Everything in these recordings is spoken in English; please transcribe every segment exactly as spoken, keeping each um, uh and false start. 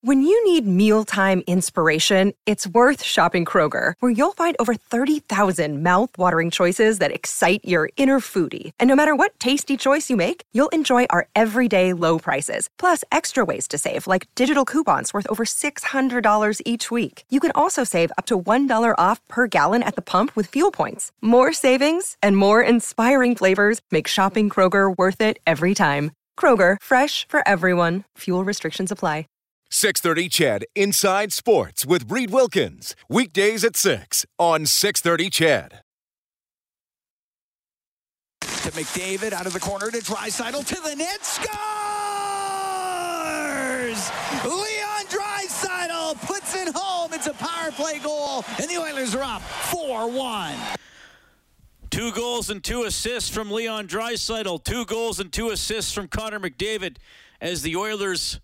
When you need mealtime inspiration, it's worth shopping Kroger, where you'll find over thirty thousand mouth-watering choices that excite your inner foodie. And no matter what tasty choice you make, you'll enjoy our everyday low prices, plus extra ways to save, like digital coupons worth over six hundred dollars each week. You can also save up to one dollar off per gallon at the pump with fuel points. More savings and more inspiring flavors make shopping Kroger worth it every time. Kroger, fresh for everyone. Fuel restrictions apply. six thirty C H E D Inside Sports with Reed Wilkins. Weekdays at six on six thirty C H E D. To McDavid, out of the corner to Draisaitl, to the net, scores! Leon Draisaitl puts it home. It's a power play goal, and the Oilers are up four one. Two goals and two assists from Leon Draisaitl. Two goals and two assists from Connor McDavid as the Oilers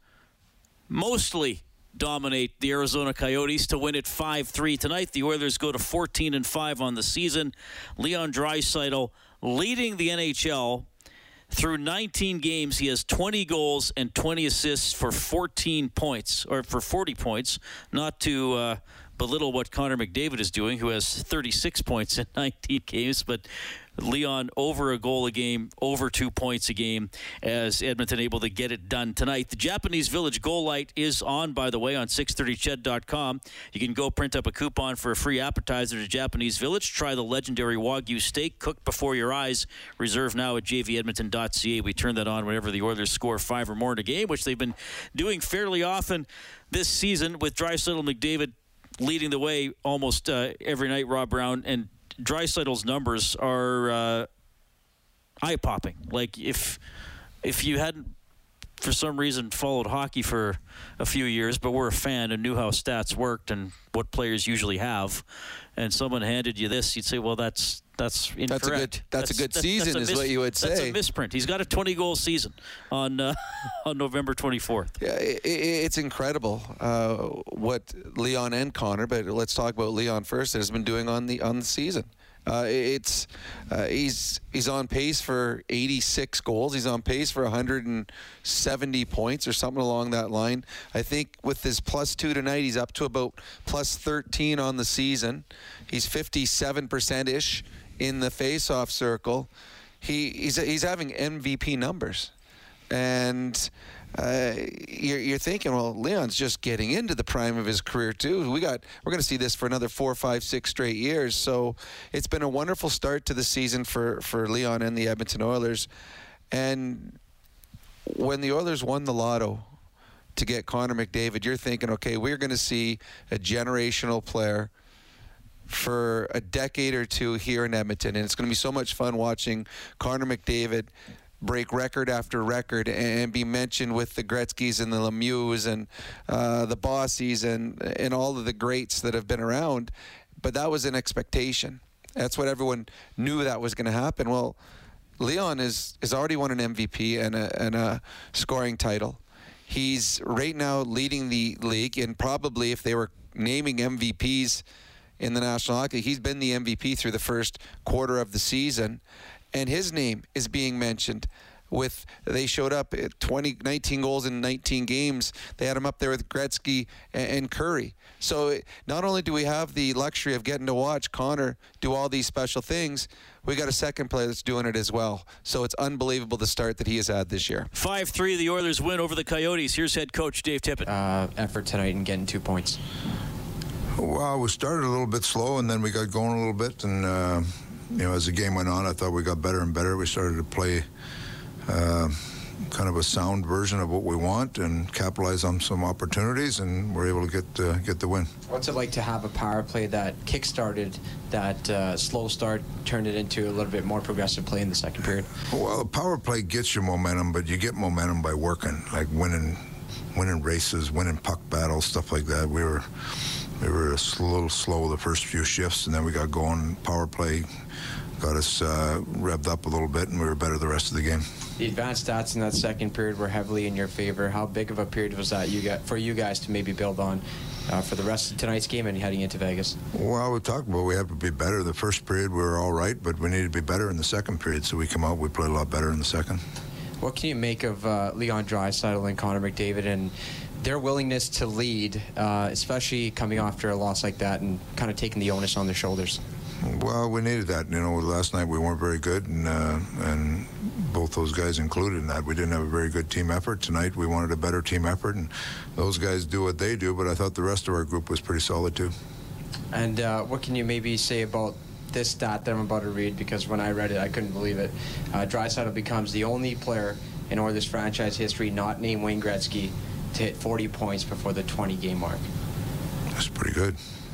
mostly dominate the Arizona Coyotes to win it five three tonight. The Oilers go to fourteen and five on the season. Leon Draisaitl leading the N H L through nineteen games. He has twenty goals and twenty assists for fourteen points, or for forty points, not to uh, belittle what Connor McDavid is doing, who has thirty-six points in nineteen games, but Leon over a goal a game, over two points a game, as Edmonton able to get it done tonight. The Japanese Village Goal Light is on, by the way, on six thirty C H E D dot com. You can go print up a coupon for a free appetizer to Japanese Village. Try the legendary Wagyu steak cooked before your eyes. Reserve now at j v edmonton dot c a. We turn that on whenever the Oilers score five or more in a game, which they've been doing fairly often this season, with Draisaitl and McDavid leading the way almost uh, every night, Rob Brown. And Draisaitl's numbers are uh, eye-popping. Like, if if you hadn't, for some reason, followed hockey for a few years, but were a fan and knew how stats worked and what players usually have, and someone handed you this, you'd say, well, that's that's incorrect. That's a good, that's, that's a good that, season, that's a is mis- what you would say. That's a misprint. He's got a twenty-goal season on uh, on November twenty-fourth. Yeah, it, it's incredible uh, what Leon and Connor, but let's talk about Leon first, has been doing on the on the season. Uh, it's uh, he's he's on pace for eighty-six goals. He's on pace for one hundred seventy points or something along that line. I think with his plus two tonight, he's up to about plus thirteen on the season. He's fifty-seven percent ish in the face-off circle. He he's he's having M V P numbers, and uh, you're, you're thinking, well, Leon's just getting into the prime of his career too. We got we're going to see this for another four, five, six straight years. So it's been a wonderful start to the season for for Leon and the Edmonton Oilers. And when the Oilers won the lotto to get Connor McDavid, you're thinking, okay, we're going to see a generational player for a decade or two here in Edmonton, and it's going to be so much fun watching Connor McDavid break record after record and be mentioned with the Gretzkys and the Lemieux and uh, the Bossies and and all of the greats that have been around. But that was an expectation. That's what everyone knew that was going to happen. Well, Leon is has already won an M V P and a, and a scoring title. He's right now leading the league, and probably if they were naming M V Ps in the National Hockey, he's been the M V P through the first quarter of the season. And his name is being mentioned with, they showed up at twenty, nineteen goals in nineteen games. They had him up there with Gretzky and, and Curry. So not only do we have the luxury of getting to watch Connor do all these special things, we got a second player that's doing it as well. So it's unbelievable the start that he has had this year. five three, the Oilers win over the Coyotes. Here's head coach Dave Tippett. Uh, effort tonight and getting two points. Well, we started a little bit slow, and then we got going a little bit, and uh, you know, as the game went on, I thought we got better and better. We started to play uh, kind of a sound version of what we want and capitalize on some opportunities, and we're able to get uh, get the win. What's it like to have a power play that kick-started that uh, slow start, turned it into a little bit more progressive play in the second period? Well, a power play gets you momentum, but you get momentum by working, like winning, winning races, winning puck battles, stuff like that. We were. We were a little slow the first few shifts, and then we got going. Power play got us uh, revved up a little bit, and we were better the rest of the game. The advanced stats in that second period were heavily in your favor. How big of a period was that you got for you guys to maybe build on uh, for the rest of tonight's game and heading into Vegas? Well, we talked about we have to be better. The first period we were all right, but we needed to be better in the second period. So we come out, we played a lot better in the second. What can you make of uh, Leon Draisaitl and Connor McDavid, and their willingness to lead, uh, especially coming after a loss like that and kind of taking the onus on their shoulders? Well, we needed that. You know, last night we weren't very good, and uh, and both those guys included in that. We didn't have a very good team effort. Tonight we wanted a better team effort, and those guys do what they do, but I thought the rest of our group was pretty solid too. And uh, what can you maybe say about this stat that I'm about to read? Because when I read it, I couldn't believe it. Uh, Draisaitl becomes the only player in Oilers franchise history not named Wayne Gretzky to hit forty points before the twenty game mark. That's pretty good.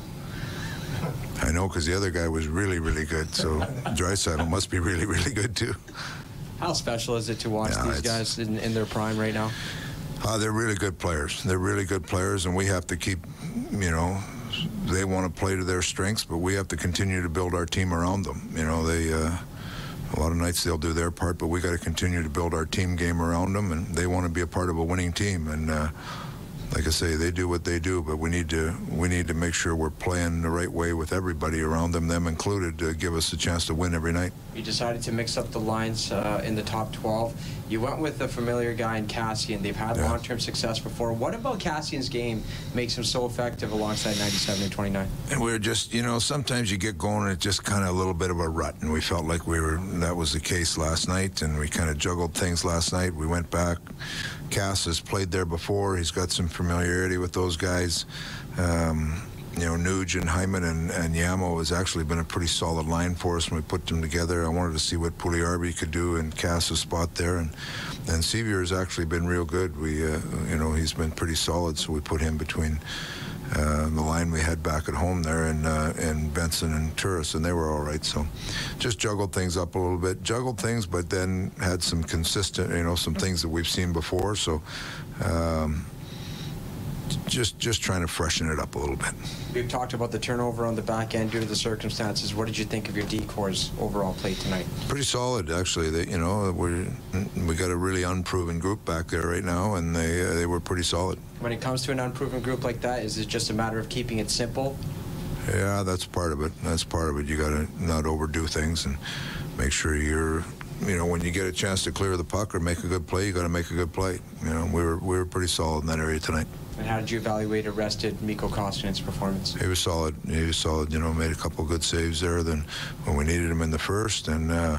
I know, because the other guy was really, really good. So Draisaitl must be really, really good too. How special is it to watch Yeah, these guys in, in their prime right now? Uh, they're really good players. They're really good players, and we have to keep, you know, they want to play to their strengths, but we have to continue to build our team around them. You know, they uh, a lot of nights they'll do their part, but we got to continue to build our team game around them, and they want to be a part of a winning team. And uh, like I say, they do what they do, but we need to we need to make sure we're playing the right way with everybody around them, them included, to give us a chance to win every night. You decided to mix up the lines uh, in the top twelve. You went with a familiar guy in Cassian. They've had Yeah. long-term success before. What about Cassian's game makes him so effective alongside ninety-seven and twenty-nine? And we were just, you know, sometimes you get going and it's just kind of a little bit of a rut, and we felt like we were, that was the case last night, and we kind of juggled things last night. We went back. Cass has played there before. He's got some familiarity with those guys. Um, you know, Nuge and Hyman and, and Yamo has actually been a pretty solid line for us when we put them together. I wanted to see what Puliarvi could do in Cass's spot there, and and Sevier has actually been real good. We, uh, you know, he's been pretty solid, so we put him between uh, the line we had back at home there, and uh, and Benson and Turris, and they were all right. So just juggled things up a little bit, juggled things, but then had some consistent, you know, some things that we've seen before. So. Um, Just, just trying to freshen it up a little bit. We've talked about the turnover on the back end due to the circumstances. What did you think of your D-corps overall play tonight? Pretty solid, actually. They, you know, we we got a really unproven group back there right now, and they uh, they were pretty solid. When it comes to an unproven group like that, is it just a matter of keeping it simple? Yeah, that's part of it. That's part of it. You got to not overdo things and make sure you're, you know, when you get a chance to clear the puck or make a good play, you got to make a good play. You know, we were we were pretty solid in that area tonight. And how did you evaluate arrested Mikko Kostinen's performance? He was solid. He was solid. You know, made a couple of good saves there. Then when we needed him in the first, and uh,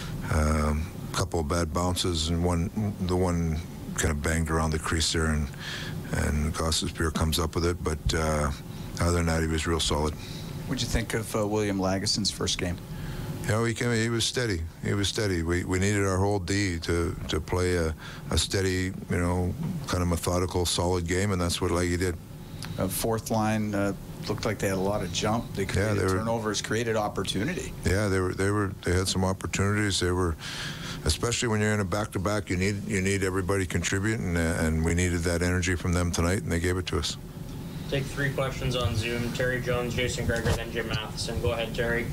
um, a couple of bad bounces, and one the one kind of banged around the crease there, and and Gostisbehere comes up with it. But uh, other than that, he was real solid. What'd you think of uh, William Lagesson's first game? You know, he came. He was steady. He was steady. We we needed our whole D to to play a, a steady, you know, kind of methodical, solid game, and that's what Leggy did. Uh, fourth line uh, looked like they had a lot of jump. They created Yeah, they were, turnovers, created opportunity. Yeah, they were. They were. They had some opportunities. They were, especially when you're in a back-to-back. You need you need everybody contributing, and, and we needed that energy from them tonight, and they gave it to us. Take three questions on Zoom. Terry Jones, Jason Gregor, then Jim Matheson. Go ahead, Terry.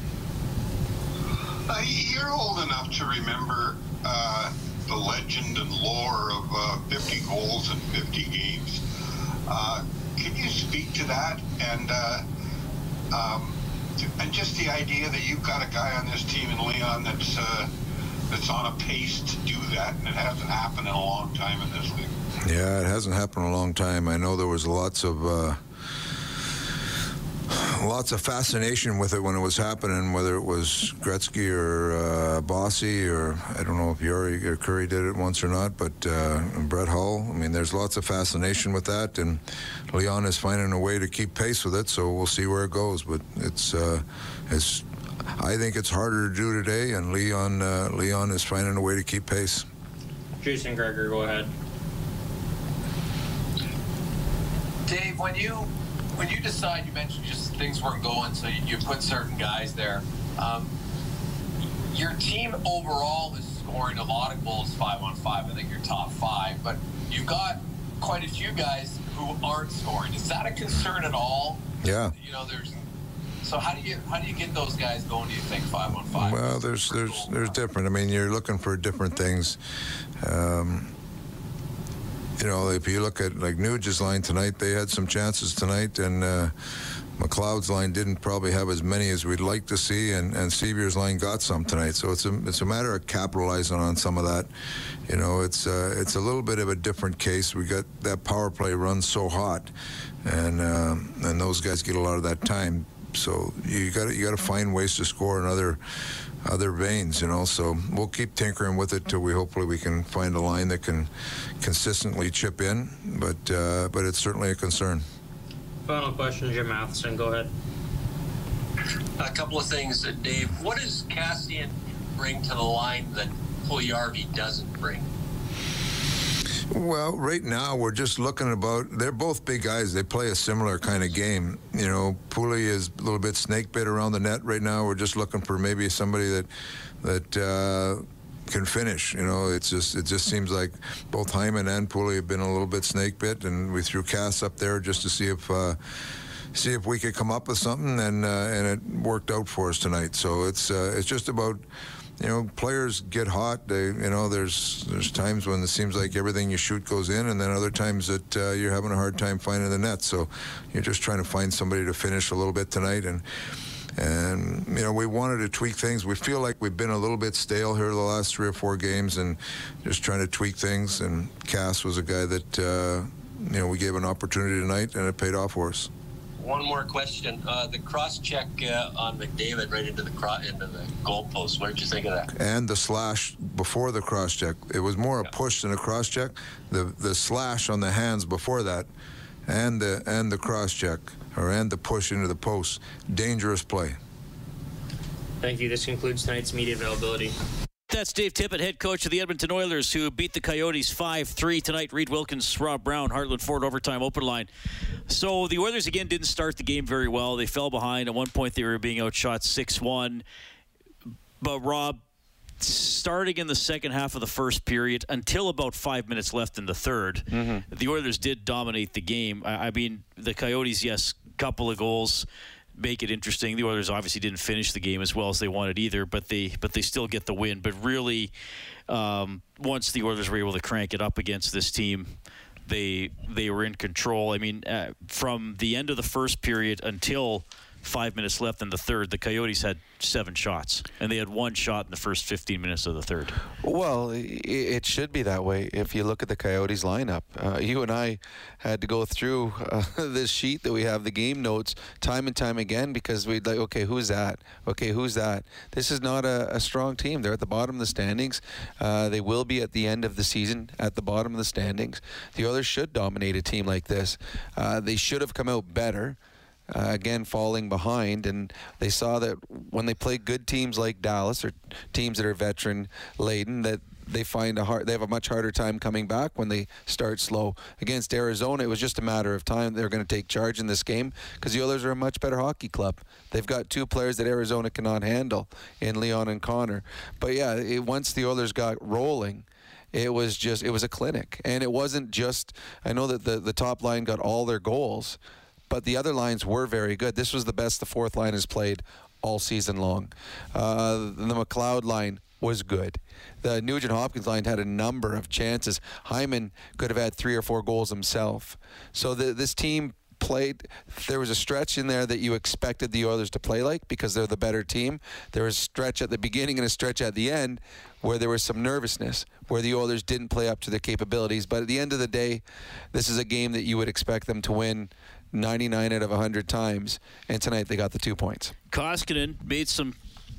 Uh, you're old enough to remember uh, the legend and lore of uh, fifty goals in fifty games. Uh, can you speak to that? And uh, um, and just the idea that you've got a guy on this team in Leon that's uh, that's on a pace to do that, and it hasn't happened in a long time in this league. Yeah, it hasn't happened in a long time. I know there was lots of uh, lots of fascination with it when it was happening, whether it was Gretzky or uh, Bossy, or I don't know if Yuri or Curry did it once or not, but uh, Brett Hull. I mean, there's lots of fascination with that, and Leon is finding a way to keep pace with it, so we'll see where it goes. But it's, uh, it's I think it's harder to do today, and Leon, uh, Leon is finding a way to keep pace. Jason Gregor, go ahead. Dave, when you when you decide, you mentioned just things weren't going, so you, you put certain guys there. Um, your team overall is scoring a lot of goals five on five. I think you're top five, but you've got quite a few guys who aren't scoring. Is that a concern at all? Yeah. You know, there's. So how do you how do you get those guys going? Do you think five on five? Well, there's there's there's different. I mean, you're looking for different things. Um, you know, if you look at like Nuge's line tonight, they had some chances tonight, and uh, McLeod's line didn't probably have as many as we'd like to see, and, and Sevier's line got some tonight. So it's a it's a matter of capitalizing on some of that. You know, it's uh, it's a little bit of a different case. We got that power play run so hot, and um, and those guys get a lot of that time. So you got you got to find ways to score in other other veins, you know. So we'll keep tinkering with it till we hopefully we can find a line that can consistently chip in. But uh, but it's certainly a concern. Final question, Jim Matheson. Go ahead. A couple of things, uh, Dave. What does Kassian bring to the line that Puljujarvi doesn't bring? Well, right now we're just looking about. They're both big guys. They play a similar kind of game. You know, Puli is a little bit snake bit around the net right now. We're just looking for maybe somebody that that uh, can finish. You know, it's just it just seems like both Hyman and Puli have been a little bit snake bit, and we threw Cass up there just to see if. Uh, see if we could come up with something, and uh, and it worked out for us tonight. So it's uh, it's just about. You know, players get hot. They, you know, there's there's times when it seems like everything you shoot goes in, and then other times that uh, you're having a hard time finding the net. So you're just trying to find somebody to finish a little bit tonight, and and you know we wanted to tweak things. We feel like we've been a little bit stale here the last three or four games, and just trying to tweak things. And Cass was a guy that uh, you know we gave an opportunity tonight, and it paid off for us. One more question. Uh, the cross-check uh, on McDavid right into the cro- into the goalpost. What did you think of that? And the slash before the cross-check. It was more a push than a cross-check. The the slash on the hands before that, and the and the cross-check, or and the push into the post. Dangerous play. Thank you. This concludes tonight's media availability. That's Dave Tippett, head coach of the Edmonton Oilers, who beat the Coyotes five three tonight. Reed Wilkins, Rob Brown, Heartland Ford overtime open line. So the Oilers, again, didn't start the game very well. They fell behind. At one point, they were being outshot six one. But, Rob, starting in the second half of the first period, until about five minutes left in the third, mm-hmm. the Oilers did dominate the game. I, I mean, the Coyotes, yes, couple of goals. Make it interesting. The Oilers obviously didn't finish the game as well as they wanted either, but they but they still get the win. But really, um, once the Oilers were able to crank it up against this team, they they were in control. I mean, uh, from the end of the first period until five minutes left in the third, the Coyotes had seven shots, and they had one shot in the first fifteen minutes of the third. Well, it should be that way if you look at the Coyotes lineup. Uh, you and I had to go through uh, this sheet that we have, the game notes, time and time again, because we'd like, okay, who's that? Okay, who's that? This is not a, a strong team. They're at the bottom of the standings. Uh, they will be at the end of the season at the bottom of the standings. The Oilers should dominate a team like this. Uh, they should have come out better. Uh, again, falling behind, and they saw that when they play good teams like Dallas or teams that are veteran laden, that they find a hard, they have a much harder time coming back when they start slow. Against Arizona, it was just a matter of time. They're going to take charge in this game because the Oilers are a much better hockey club. They've got two players that Arizona cannot handle in Leon and Connor. But yeah, it, once the Oilers got rolling, it was just it was a clinic, and it wasn't just. I know that the the top line got all their goals, but the other lines were very good. This was the best the fourth line has played all season long. Uh, the McLeod line was good. The Nugent-Hopkins line had a number of chances. Hyman could have had three or four goals himself. So the, this team played. There was a stretch in there that you expected the Oilers to play like because they're the better team. There was a stretch at the beginning and a stretch at the end where there was some nervousness, where the Oilers didn't play up to their capabilities. But at the end of the day, this is a game that you would expect them to win ninety-nine out of one hundred times, and tonight they got the two points. Koskinen made some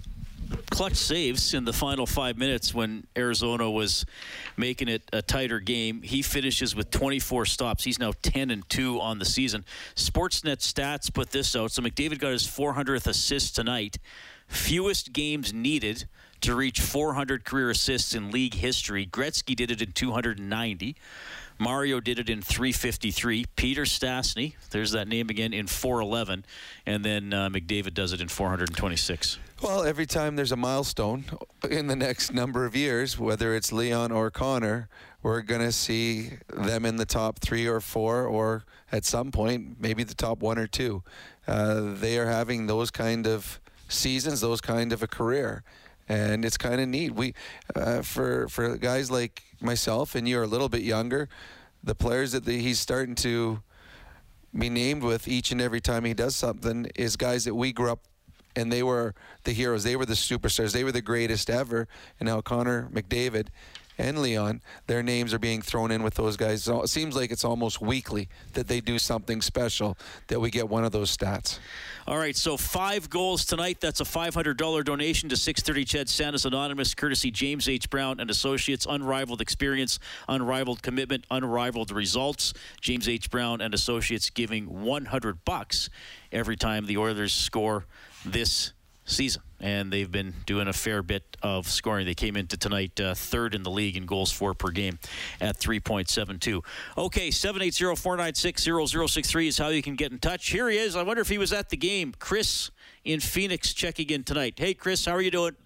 clutch saves in the final five minutes when Arizona was making it a tighter game. He finishes with twenty-four stops. He's now ten and two on the season. Sportsnet stats put this out. So McDavid got his four hundredth assist tonight. Fewest games needed to reach four hundred career assists in league history. Gretzky did it in two hundred ninety. Mario did it in three fifty-three. Peter Stastny, there's that name again, in four eleven. And then uh, McDavid does it in four hundred twenty-six. Well, every time there's a milestone in the next number of years, whether it's Leon or Connor, we're going to see them in the top three or four, or at some point, maybe the top one or two. Uh, they are having those kind of seasons, those kind of a career. And it's kind of neat. We, uh, for for guys like myself, and you're a little bit younger, the players that the, he's starting to be named with each and every time he does something is guys that we grew up and they were the heroes. They were the superstars. They were the greatest ever. And now Connor McDavid and Leon, their names are being thrown in with those guys. So it seems like it's almost weekly that they do something special, that we get one of those stats. All right, so five goals tonight. That's a five hundred dollars donation to six thirty C H E D Santa's Anonymous, courtesy James H. Brown and Associates. Unrivaled experience, unrivaled commitment, unrivaled results. James H. Brown and Associates giving one hundred bucks every time the Oilers score this season, and they've been doing a fair bit of scoring. They came into tonight uh, third in the league in goals for per game at three point seven two. Okay, seven eight zero, four nine six, zero zero six three is how you can get in touch. Here he is. I wonder if he was at the game. Chris in Phoenix checking in tonight. Hey, Chris, how are you doing?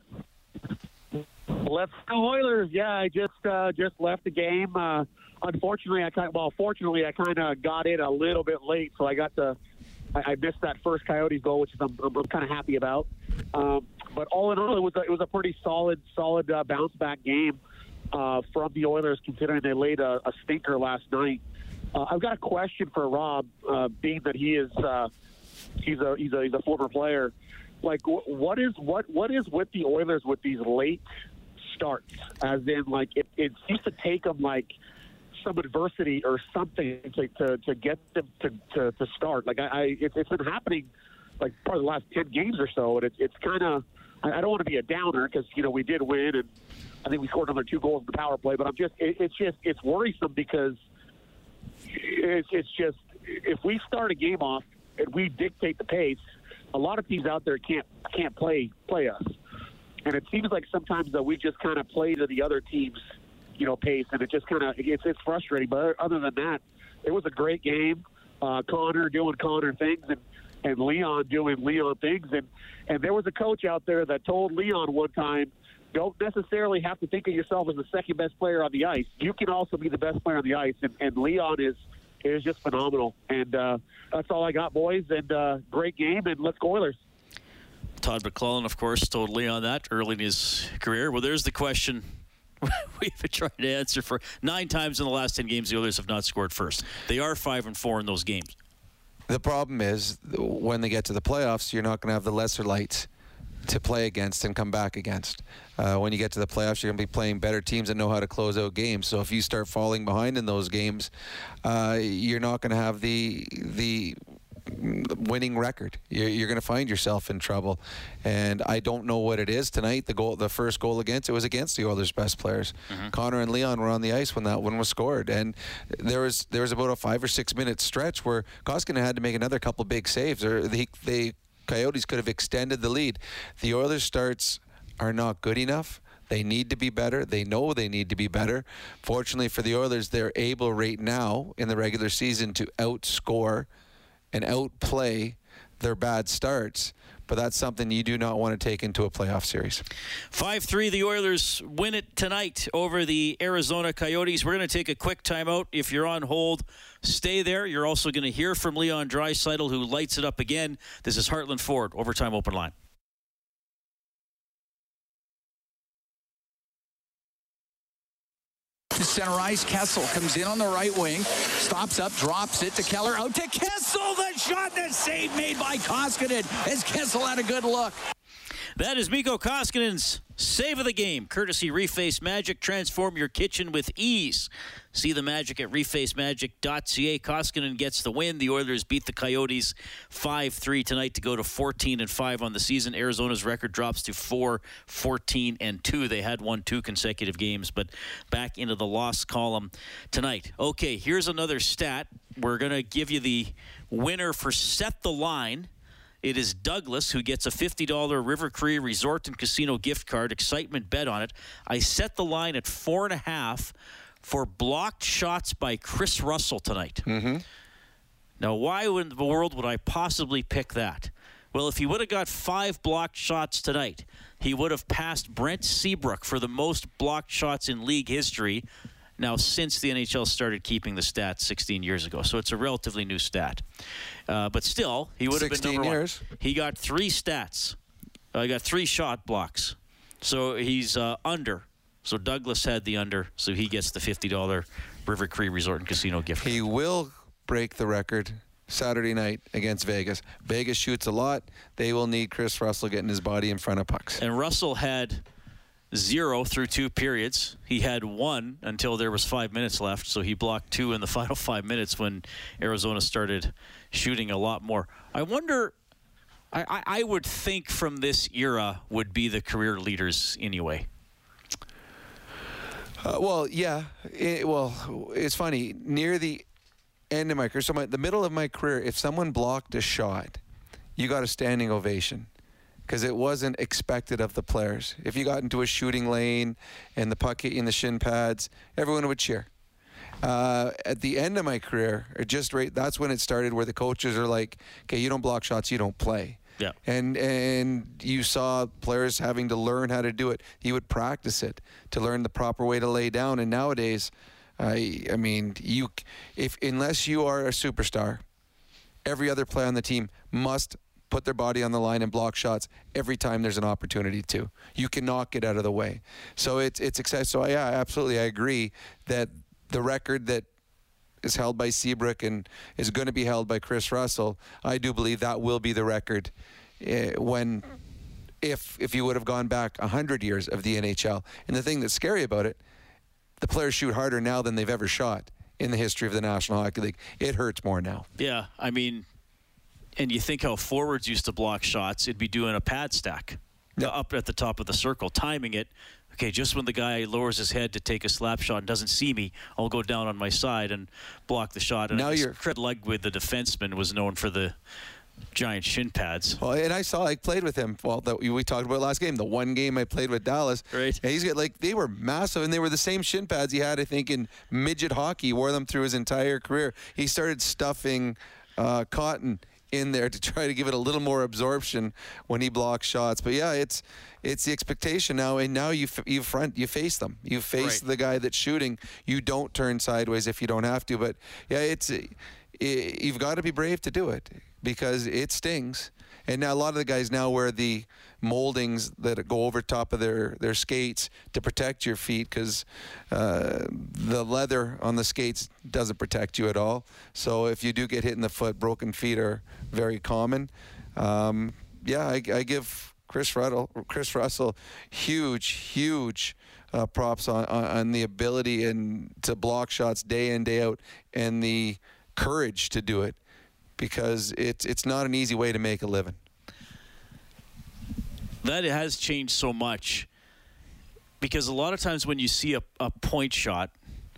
Let's go Oilers. Yeah, I just uh, just left the game. Uh, unfortunately, I kind well, fortunately, I kind of got in a little bit late, so I got to I, I missed that first Coyotes goal, which is I'm, I'm kind of happy about. Um, but all in all, it was a, it was a pretty solid, solid uh, bounce back game uh, from the Oilers, considering they laid a, a stinker last night. Uh, I've got a question for Rob, uh, being that he is uh, he's a he's a he's a former player. Like, wh- what is what what is with the Oilers with these late starts? As in, like, it, it seems to take them like some adversity or something to to, to get them to, to, to start. Like I, I it, it's been happening like probably the last ten games or so, and it, it's kind of I, I don't want to be a downer because you know we did win and I think we scored another two goals in the power play, but I'm just it, it's just it's worrisome because it's it's just if we start a game off and we dictate the pace, a lot of teams out there can't can't play play us, and it seems like sometimes that we just kind of play to the other team's you know, pace, and it just kind of it's, it's frustrating. But other than that, it was a great game. Uh, Connor doing Connor things, and, and Leon doing Leon things, and and there was a coach out there that told Leon one time, don't necessarily have to think of yourself as the second best player on the ice. You can also be the best player on the ice, and, and Leon is is just phenomenal. And uh, that's all I got, boys. And uh, great game, and let's go Oilers. Todd McClellan, of course, told Leon that early in his career. Well, there's the question we've been trying to answer for nine times in the last ten games. The Oilers have not scored first. They are five and four in those games. The problem is when they get to the playoffs, you're not going to have the lesser lights to play against and come back against. Uh, when you get to the playoffs, you're going to be playing better teams that know how to close out games. So if you start falling behind in those games, uh, you're not going to have the the winning record. You're, you're going to find yourself in trouble, and I don't know what it is tonight. The goal, the first goal against it was against the Oilers' best players. Mm-hmm. Connor and Leon were on the ice when that one was scored, and there was there was about a five or six minute stretch where Koskinen had to make another couple big saves, or they, they Coyotes could have extended the lead. The Oilers' starts are not good enough. They need to be better. They know they need to be better. Fortunately for the Oilers, they're able right now in the regular season to outscore and outplay their bad starts, but that's something you do not want to take into a playoff series. five three, the Oilers win it tonight over the Arizona Coyotes. We're going to take a quick timeout. If you're on hold, stay there. You're also going to hear from Leon Draisaitl, who lights it up again. This is Heartland Ford, Overtime Open Line. Center ice, Kessel comes in on the right wing, stops up, drops it to Keller, out to Kessel, the shot, the save made by Koskinen as Kessel had a good look. That is Mikko Koskinen's save of the game, courtesy Reface Magic. Transform your kitchen with ease. See the magic at reface magic dot c a. Koskinen gets the win. The Oilers beat the Coyotes five three tonight to go to fourteen and five on the season. Arizona's record drops to four fourteen and two. They had won two consecutive games, but back into the loss column tonight. Okay, here's another stat. We're going to give you the winner for Set the Line. It is Douglas, who gets a fifty dollars River Cree Resort and Casino gift card. Excitement bet on it. I set the line at four and a half for blocked shots by Chris Russell tonight. Mm-hmm. Now, why in the world would I possibly pick that? Well, if he would have got five blocked shots tonight, he would have passed Brent Seabrook for the most blocked shots in league history. Now, since the N H L started keeping the stats sixteen years ago, so it's a relatively new stat. Uh, but still, he would have been number years. one. He got three stats. Uh, he got three shot blocks. So he's uh, under. So Douglas had the under, so he gets the fifty dollars River Cree Resort and Casino gift card. He will break the record Saturday night against Vegas. Vegas shoots a lot. They will need Chris Russell getting his body in front of pucks. And Russell had zero through two periods. He had one until there was five minutes left, so he blocked two in the final five minutes when Arizona started shooting a lot more. I wonder, I, I, I would think from this era would be the career leaders anyway. Uh, well, yeah. It, well, it's funny. Near the end of my career, so my, the middle of my career, if someone blocked a shot, you got a standing ovation because it wasn't expected of the players. If you got into a shooting lane and the puck hit you in the shin pads, everyone would cheer. Uh, at the end of my career, or just right, that's when it started where the coaches are like, okay, you don't block shots, you don't play. Yeah. And and you saw players having to learn how to do it. He would practice it to learn the proper way to lay down. And nowadays, I I mean, you if unless you are a superstar, every other player on the team must put their body on the line and block shots every time there's an opportunity to. You cannot get out of the way. So it's it's exciting. So yeah, absolutely, I agree that the record that is held by Seabrook and is going to be held by Chris Russell, I do believe that will be the record uh, when, if if you would have gone back one hundred years of the N H L. And the thing that's scary about it, the players shoot harder now than they've ever shot in the history of the National Hockey League. It hurts more now. Yeah, I mean, and you think how forwards used to block shots, it'd be doing a pad stack yep. up at the top of the circle, timing it. Okay, just when the guy lowers his head to take a slap shot and doesn't see me, I'll go down on my side and block the shot. And now you're Fred Ludwig, the defenseman, was known for the giant shin pads. Well, and I saw I played with him. Well, that we talked about last game. The one game I played with Dallas. Right. And he's got like they were massive, and they were the same shin pads he had, I think, in midget hockey. He wore them through his entire career. He started stuffing uh, cotton in there to try to give it a little more absorption when he blocks shots. But yeah, it's it's the expectation now, and now you you front you face them. You face right. the guy that's shooting. You don't turn sideways if you don't have to. But yeah, it's it, you've got to be brave to do it because it stings. And now a lot of the guys now wear the moldings that go over top of their, their skates to protect your feet because uh, the leather on the skates doesn't protect you at all. So if you do get hit in the foot, broken feet are very common. Um, yeah, I, I give Chris Russell, Chris Russell huge, huge uh, props on, on, on the ability and to block shots day in, day out, and the courage to do it. Because it's it's not an easy way to make a living. That has changed so much. Because a lot of times when you see a, a point shot,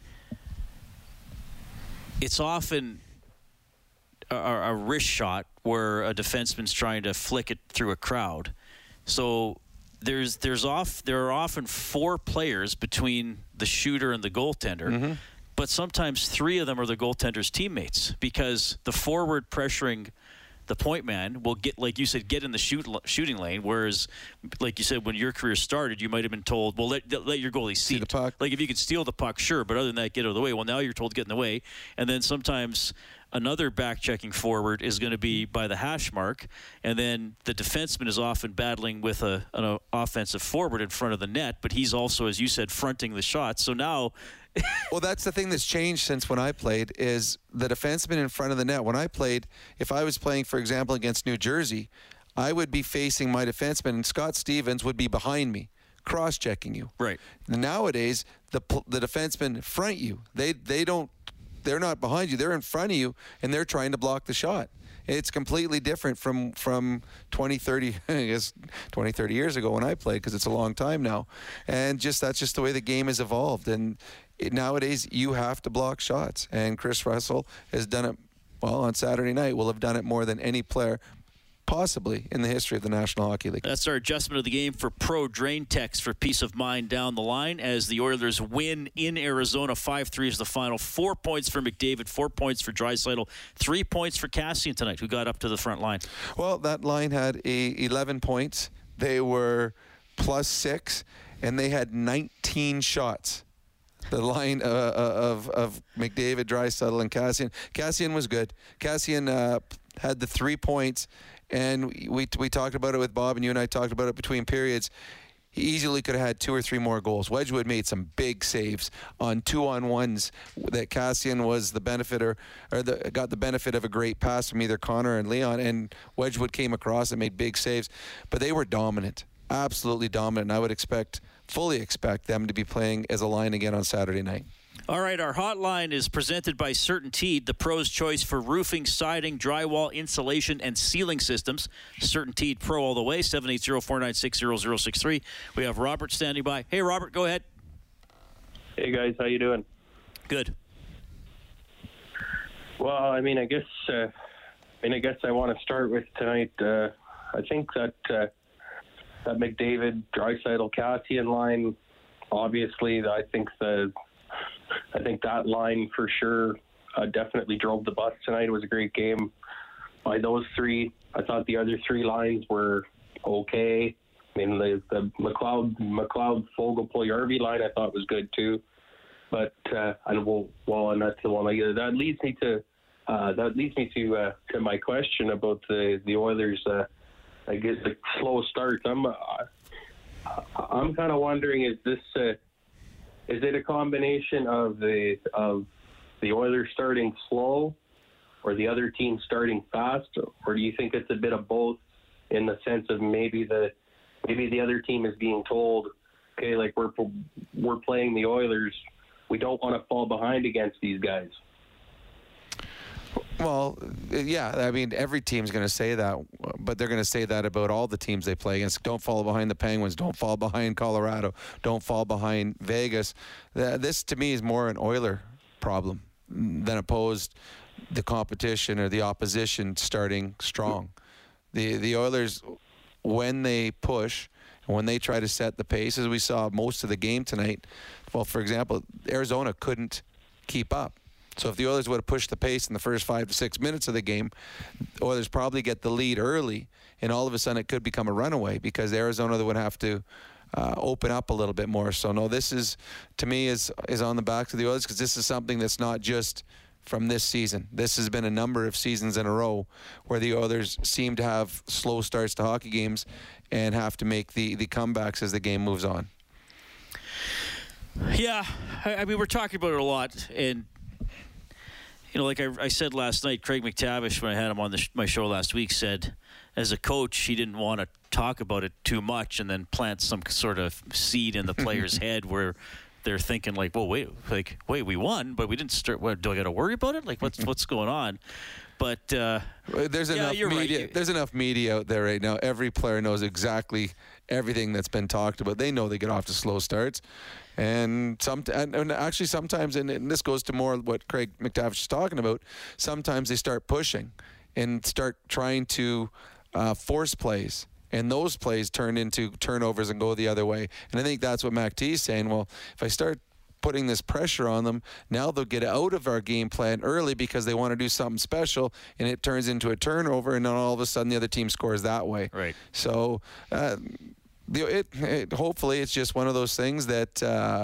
it's often a, a wrist shot where a defenseman's trying to flick it through a crowd. So there's there's off there are often four players between the shooter and the goaltender. Mm-hmm. But sometimes three of them are the goaltender's teammates because the forward pressuring the point man will get, like you said, get in the shoot, shooting lane. Whereas, like you said, when your career started, you might have been told, well, let, let your goalie see the puck. Like if you could steal the puck, sure. But other than that, get out of the way. Well, now you're told to get in the way. And then sometimes another back-checking forward is going to be by the hash mark. And then the defenseman is often battling with a, an offensive forward in front of the net. But he's also, as you said, fronting the shots. So now... Well, that's the thing that's changed since when I played is the defenseman in front of the net. When I played, if I was playing, for example, against New Jersey, I would be facing my defenseman, and Scott Stevens would be behind me, cross-checking you. Right. Nowadays, the the defensemen front you. They they don't. They're not behind you. They're in front of you, and they're trying to block the shot. It's completely different from, from twenty, thirty, I guess twenty, thirty years ago when I played because it's a long time now. And just that's just the way the game has evolved. And it, nowadays, you have to block shots. And Chris Russell has done it, well, on Saturday night, will have done it more than any player possibly in the history of the National Hockey League. That's our adjustment of the game for Pro Drain Text for peace of mind down the line as the Oilers win in Arizona. five three is the final. Four points for McDavid, four points for Draisaitl, three points for Kassian tonight, who got up to the front line. Well, that line had a eleven points. They were plus six, and they had nineteen shots. The line uh, of of McDavid, Draisaitl, and Kassian. Kassian was good. Kassian uh, had the three points. And we we talked about it with Bob, and you and I talked about it between periods. he easily could have had two or three more goals. Wedgwood made some big saves on two-on-ones that Kassian was the benefit or, or the, got the benefit of a great pass from either Connor and Leon, and Wedgwood came across and made big saves. But they were dominant, absolutely dominant, and I would expect, fully expect them to be playing as a line again on Saturday night. All right, our hotline is presented by CertainTeed, the pro's choice for roofing, siding, drywall, insulation, and ceiling systems. CertainTeed Pro all the way, seven eight zero, four nine six, zero zero six three. We have Robert standing by. Hey, Robert, go ahead. Hey, guys, how you doing? Good. Well, I mean, I guess, uh, I mean, I guess I want to start with tonight. Uh, I think that uh, that McDavid, Draisaitl, Kassian line, obviously, I think the I think that line for sure uh, definitely drove the bus tonight. It was a great game by those three. I thought the other three lines were okay. I mean, the, the McLeod, McLeod, Fogle, Puljujarvi line I thought was good too. But uh, and well, well, and that's the one. Like, that leads me to uh, that leads me to uh, to my question about the the Oilers. Uh, I guess the slow starts. I'm uh, I'm kind of wondering, is this uh, is it a combination of the of the Oilers starting slow, or the other team starting fast, or do you think it's a bit of both, in the sense of maybe the maybe the other team is being told, okay, like we're we're playing the Oilers, we don't want to fall behind against these guys? Well, yeah, I mean, every team's going to say that, but they're going to say that about all the teams they play against. Don't fall behind the Penguins. Don't fall behind Colorado. Don't fall behind Vegas. This, to me, is more an Oiler problem than opposed the competition or the opposition starting strong. The the Oilers, when they push, when they try to set the pace, as we saw most of the game tonight, well, for example, Arizona couldn't keep up. So if the Oilers would have pushed the pace in the first five to six minutes of the game, the Oilers probably get the lead early, and all of a sudden it could become a runaway because Arizona would have to uh, open up a little bit more. So no, this is, to me, is is on the backs of the Oilers, because this is something that's not just from this season. This has been a number of seasons in a row where the Oilers seem to have slow starts to hockey games and have to make the, the comebacks as the game moves on. Yeah, I, I mean, we're talking about it a lot, and you know, like I, I said last night, Craig McTavish, when I had him on the sh- my show last week, said as a coach he didn't want to talk about it too much and then plant some sort of seed in the player's head where they're thinking like, well, wait, like, wait, we won, but we didn't start. What, do I got to worry about it? Like, what's what's going on? But uh, there's yeah, enough media. Right. There's enough media out there right now. Every player knows exactly everything that's been talked about. They know they get off to slow starts, and some and, and actually sometimes, and, and this goes to more what Craig McTavish is talking about. Sometimes they start pushing and start trying to uh, force plays, and those plays turn into turnovers and go the other way. And I think that's what Mac T is saying. Well, if I start putting this pressure on them, now they'll get out of our game plan early because they want to do something special, and it turns into a turnover, and then all of a sudden the other team scores that way. Right. So uh, the, it, it, hopefully it's just one of those things that uh,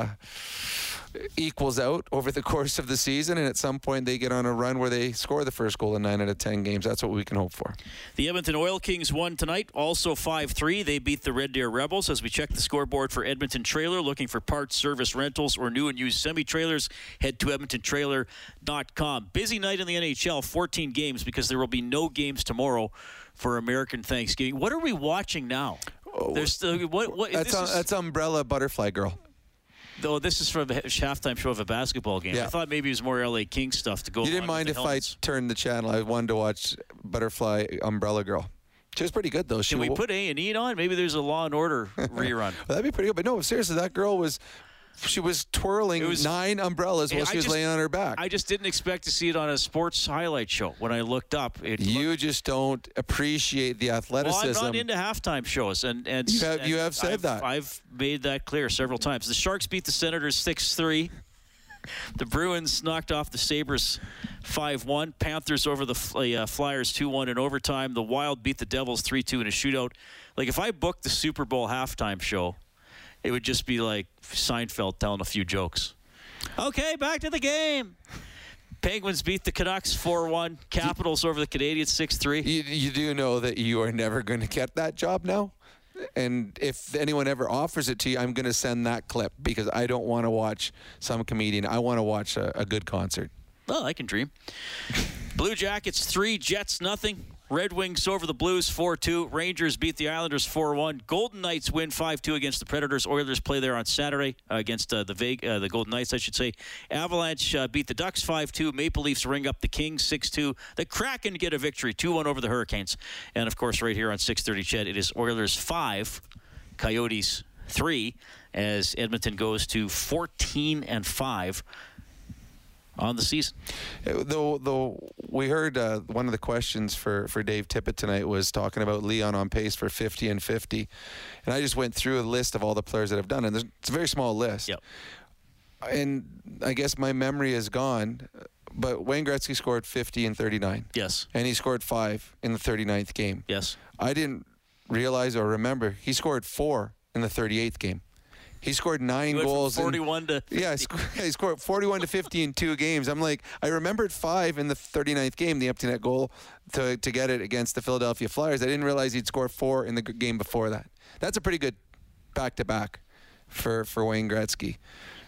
equals out over the course of the season, and at some point they get on a run where they score the first goal in nine out of ten games. That's what we can hope for. The Edmonton Oil Kings won tonight, also five three. They beat the Red Deer Rebels. As we check the scoreboard for Edmonton Trailer, looking for parts, service, rentals, or new and used semi-trailers, head to edmonton trailer dot com. Busy night in the N H L, fourteen games, because there will be no games tomorrow for American Thanksgiving. What are we watching now? Oh, There's uh, what, what, that's, this um, is, that's Umbrella Butterfly Girl. Though this is from a halftime show of a basketball game. Yeah. I thought maybe it was more L A Kings stuff to go. You didn't mind if helmets. I turned the channel. I wanted to watch Butterfly Umbrella Girl. She was pretty good, though. She Can we w- put A and E on? Maybe there's a Law and Order rerun. Well, that'd be pretty good. But no, seriously, that girl was... She was twirling was, nine umbrellas while she was just, laying on her back. I just didn't expect to see it on a sports highlight show. When I looked up, it you looked, just don't appreciate the athleticism. Well, I'm not into halftime shows, and and you have, and you have said I've, that. I've made that clear several times. The Sharks beat the Senators six three. The Bruins knocked off the Sabres five one. Panthers over the uh, Flyers two one in overtime. The Wild beat the Devils three two in a shootout. Like, if I booked the Super Bowl halftime show, it would just be like Seinfeld telling a few jokes. Okay, back to the game. Penguins beat the Canucks four one. Capitals over the Canadiens six three. You, you do know that you are never going to get that job now? and if anyone ever offers it to you, I'm going to send that clip because I don't want to watch some comedian. I want to watch a, a good concert. Well, I can dream. Blue Jackets three, Jets nothing. Red Wings over the Blues four two. Rangers beat the Islanders four one. Golden Knights win five two against the Predators. Oilers play there on Saturday uh, against uh, the Veg- uh, the Golden Knights, I should say. Avalanche uh, beat the Ducks five two. Maple Leafs ring up the Kings six two. The Kraken get a victory two one over the Hurricanes. And, of course, right here on six thirty Ched, it is Oilers five, Coyotes three, as Edmonton goes to fourteen and five. On the season. Though, though we heard uh, one of the questions for, for Dave Tippett tonight was talking about Leon on pace for fifty and fifty. And I just went through a list of all the players that have done it. And it's a very small list. Yep. And I guess my memory is gone, but Wayne Gretzky scored fifty and thirty-nine. Yes. And he scored five in the thirty-ninth game. Yes. I didn't realize or remember he scored four in the thirty-eighth game. He scored nine he went goals. From forty-one in, to fifty. Yeah, he scored, he scored forty-one to fifty in two games. I'm like, I remembered five in the thirty-ninth game, the empty net goal to to get it against the Philadelphia Flyers. I didn't realize he'd score four in the game before that. That's a pretty good back-to-back for, for Wayne Gretzky.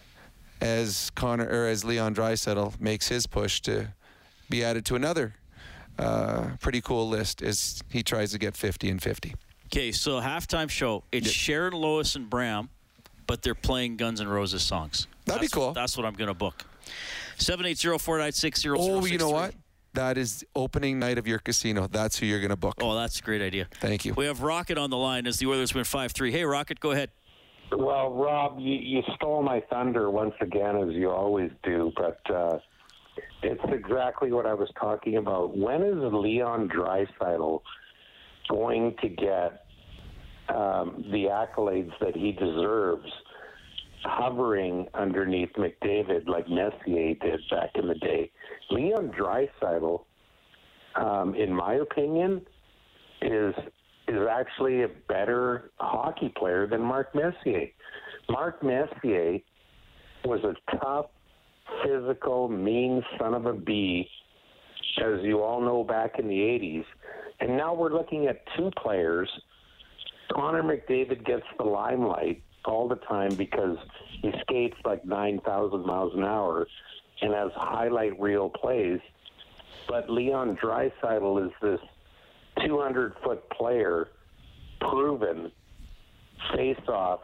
As Connor or as Leon Draisaitl makes his push to be added to another uh, pretty cool list as he tries to get fifty and fifty. Okay, so halftime show. It's yeah. Sharon, Lois, and Bram. But they're playing Guns N' Roses songs. That'd that's, be cool. That's what I'm going to book. seven eight zero, four nine six, zero zero six three. Oh, you know what? That is opening night of your casino. That's who you're going to book. Oh, that's a great idea. Thank you. We have Rocket on the line as the Oilers win five three. Hey, Rocket, go ahead. Well, Rob, you, you stole my thunder once again, as you always do, but uh, it's exactly what I was talking about. When is Leon Draisaitl going to get Um, the accolades that he deserves, hovering underneath McDavid like Messier did back in the day? Leon Draisaitl, um, in my opinion, is is actually a better hockey player than Mark Messier. Mark Messier was a tough, physical, mean son of a bee, as you all know, back in the eighties. And now we're looking at two players. Connor McDavid gets the limelight all the time because he skates like nine thousand miles an hour and has highlight reel plays. But Leon Draisaitl is this two hundred foot player, proven, face-off,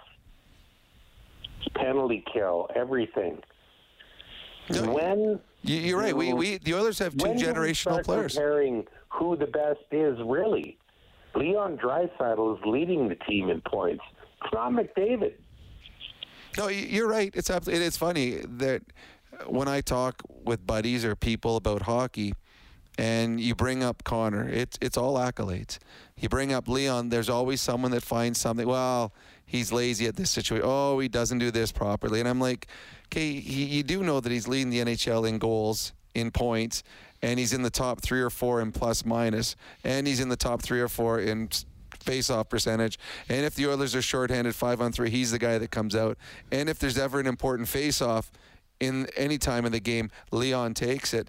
penalty kill, everything. No, when you're right. We, we the Oilers have two generational players. Comparing who the best is, really. Leon Draisaitl is leading the team in points. It's not McDavid. No, you're right. It's absolutely. It's funny that when I talk with buddies or people about hockey, and you bring up Connor, it's it's all accolades. You bring up Leon, there's always someone that finds something. Well, he's lazy at this situation. Oh, he doesn't do this properly. And I'm like, okay, he, you do know that he's leading the N H L in goals, in points, and he's in the top three or four in plus minus, and he's in the top three or four in face-off percentage. And if the Oilers are shorthanded five on three, he's the guy that comes out. And if there's ever an important face-off in any time of the game, Leon takes it.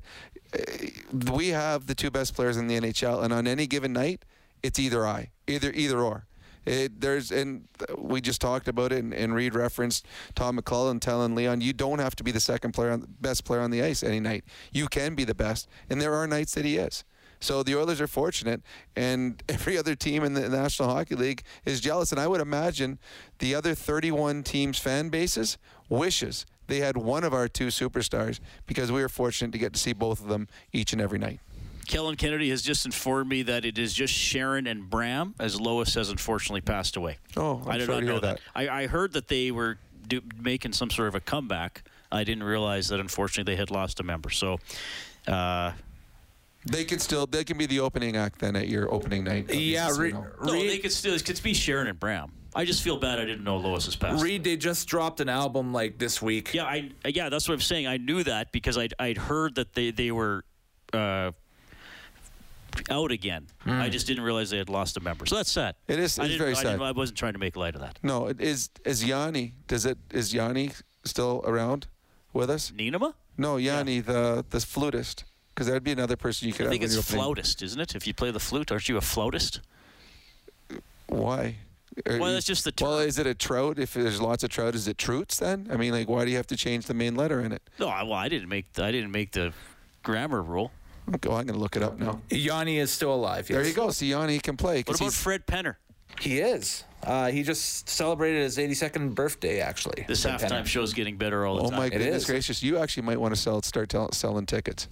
We have the two best players in the N H L, and on any given night, it's either I, either either or. It, there's and we just talked about it, and, and Reed referenced Tom McClellan telling Leon, you don't have to be the second player, on, best player on the ice any night. You can be the best, and there are nights that he is. So the Oilers are fortunate, and every other team in the National Hockey League is jealous. And I would imagine the other thirty-one teams' fan bases wishes they had one of our two superstars, because we are fortunate to get to see both of them each and every night. Kellen Kennedy has just informed me that it is just Sharon and Bram, as Lois has unfortunately passed away. Oh, I'm I did sorry not to know hear that. that. I, I heard that they were do, making some sort of a comeback. I didn't realize that unfortunately they had lost a member. So uh, they can still they can be the opening act then at your opening night. Yeah, re- no, they could still it could be Sharon and Bram. I just feel bad I didn't know Lois's passed. Reed, they just dropped an album like this week. Yeah, I yeah, that's what I'm saying. I knew that because I'd I'd heard that they they were uh, out again. Mm. I just didn't realize they had lost a member. So that's sad. It is. It's very I sad. I wasn't trying to make light of that. No, it is. Is Yanni? Does it? Is Yanni still around with us? Ninema? No, Yanni, yeah. the the flutist. Because that'd be another person you could. I think have it's flautist, isn't it? If you play the flute, aren't you a flautist? Why? Well, that's just the term. Well, is it a Trout? If there's lots of Trout, is it Troots then? I mean, like, why do you have to change the main letter in it? No, I, well, I didn't make the, I didn't make the grammar rule. Okay, well, I'm going to look it up now. Yanni is still alive. Yes. There you go. See, Yanni can play. What about Fred Penner? He is. Uh, he just celebrated his eighty-second birthday, actually. This Fred halftime Penner. show's getting better all the oh time. my It goodness is. gracious! You actually might want to sell, start tell, selling tickets.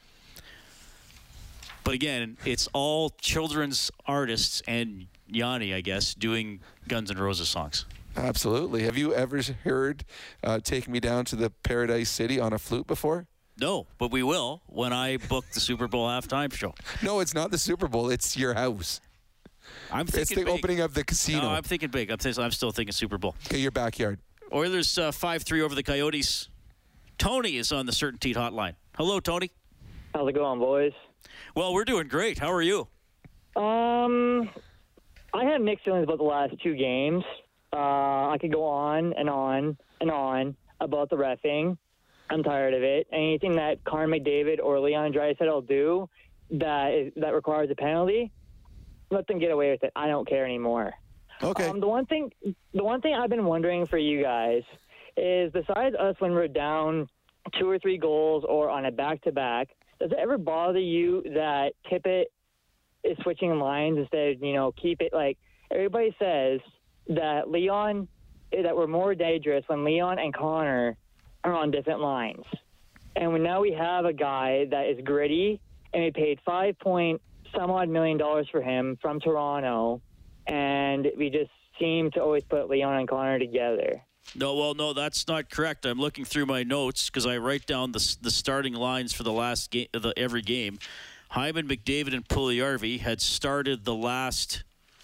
But again, it's all children's artists and Yanni, I guess, doing Guns N' Roses songs. Absolutely. Have you ever heard uh, "Take Me Down to the Paradise City" on a flute before? No, but we will when I book the Super Bowl halftime show. No, it's not the Super Bowl. It's your house. I'm thinking It's the big. opening of the casino. No, I'm thinking big. I'm, th- I'm still thinking Super Bowl. Okay, your backyard. Oilers uh, five three over the Coyotes. Tony is on the CertainTeed hotline. Hello, Tony. How's it going, boys? Well, we're doing great. How are you? Um, I have mixed feelings about the last two games. Uh, I could go on and on and on about the reffing. I'm tired of it. Anything that Connor McDavid or Leon Draisaitl do that is, that requires a penalty, let them get away with it. I don't care anymore. Okay. Um, the one thing, the one thing I've been wondering for you guys is, besides us when we're down two or three goals or on a back-to-back, does it ever bother you that Tippett is switching lines instead of, you know, keep it like everybody says that Leon, that we're more dangerous when Leon and Connor are on different lines. And when now we have a guy that is gritty, and we paid five point some odd million dollars for him from Toronto, and we just seem to always put Leon and Connor together. No, well, no, that's not correct. I'm looking through my notes because I write down the the starting lines for the last game, the every game. Hyman, McDavid, and Puljujarvi had started the last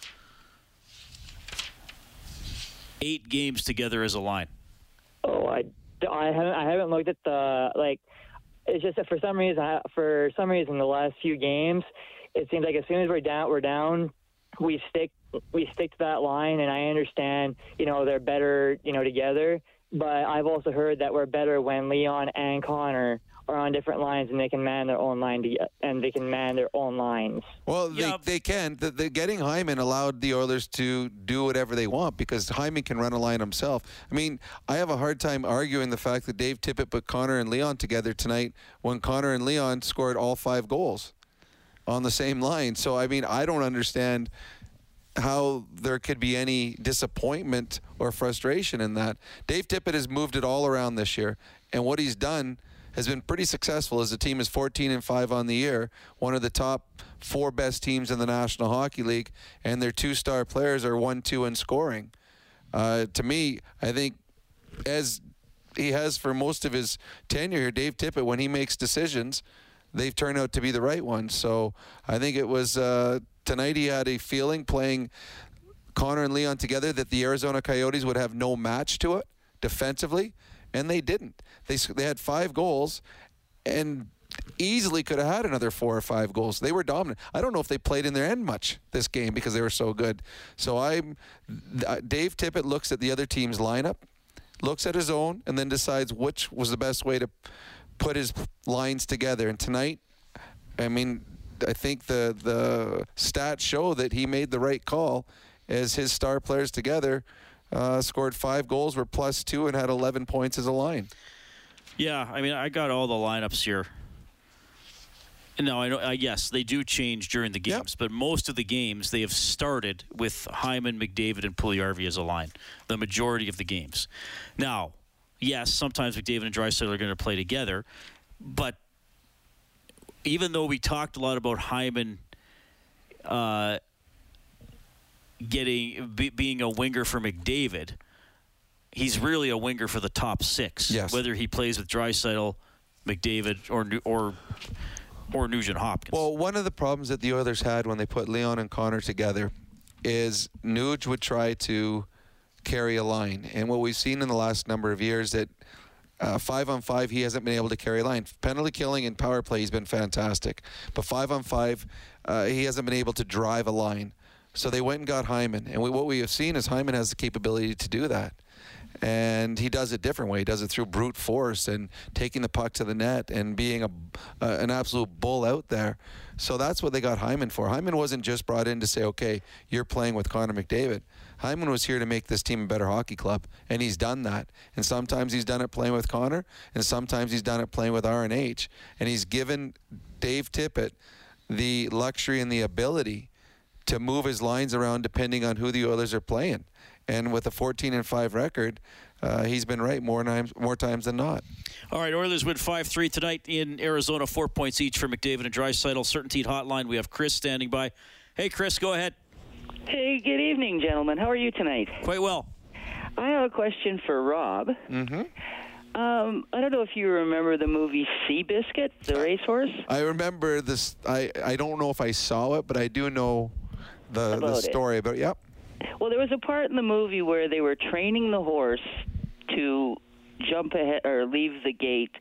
eight games together as a line. Oh, I, I haven't I haven't looked at the like. It's just that for some reason, I- for some reason, the last few games, it seems like as soon as we're down, we're down. We stick we stick to that line, and I understand, you know, they're better, you know, together. But I've also heard that we're better when Leon and Connor are on different lines, and they can man their own line to, and they can man their own lines. Well, they, they can. The, the getting Hyman allowed the Oilers to do whatever they want because Hyman can run a line himself. I mean, I have a hard time arguing the fact that Dave Tippett put Connor and Leon together tonight when Connor and Leon scored all five goals on the same line. So, I mean, I don't understand how there could be any disappointment or frustration in that. Dave Tippett has moved it all around this year, and what he's done has been pretty successful as the team is fourteen and five on the year, one of the top four best teams in the National Hockey League, and their two star players are one two in scoring. Uh, to me, I think as he has for most of his tenure here, Dave Tippett, when he makes decisions, they've turned out to be the right ones. So I think it was uh, tonight he had a feeling playing Connor and Leon together that the Arizona Coyotes would have no match to it defensively, and they didn't. They they had five goals and easily could have had another four or five goals. They were dominant. I don't know if they played in their end much this game because they were so good. So I'm Dave Tippett looks at the other team's lineup, looks at his own, and then decides which was the best way to put his lines together. And tonight, I mean, I think the the stats show that he made the right call as his star players together uh, scored five goals, were plus two, and had eleven points as a line. Yeah, I mean, I got all the lineups here. No, I know. Uh, yes, they do change during the games, yep. But most of the games they have started with Hyman, McDavid, and Puljujarvi as a line. The majority of the games. Now, yes, sometimes McDavid and Draisaitl are going to play together, but even though we talked a lot about Hyman uh, getting be, being a winger for McDavid, he's really a winger for the top six. Yes. Whether he plays with Draisaitl, McDavid, or or or Nugent Hopkins. Well, one of the problems that the Oilers had when they put Leon and Connor together is Nuge would try to carry a line. And what we've seen in the last number of years that uh, five on five, he hasn't been able to carry a line. Penalty killing and power play, he's been fantastic. But five on five, uh, he hasn't been able to drive a line. So they went and got Hyman. And we, what we have seen is Hyman has the capability to do that. And he does it different way. He does it through brute force and taking the puck to the net and being a, uh, an absolute bull out there. So that's what they got Hyman for. Hyman wasn't just brought in to say, okay, you're playing with Connor McDavid. Hyman was here to make this team a better hockey club, and he's done that. And sometimes he's done it playing with Connor, and sometimes he's done it playing with R and H. And he's given Dave Tippett the luxury and the ability to move his lines around depending on who the Oilers are playing. And with a fourteen and five record, uh, he's been right more times more times than not. All right, Oilers win five three tonight in Arizona, four points each for McDavid and Draisaitl. Certainty Hotline, we have Chris standing by. Hey, Chris, go ahead. Hey, good evening, gentlemen. How are you tonight? Quite well. I have a question for Rob. Mm-hmm. Um, I don't know if you remember the movie Seabiscuit, the racehorse. I remember this. I, I don't know if I saw it, but I do know the, the story. It. But yep. Well, there was a part in the movie where they were training the horse to jump ahead or leave the gate,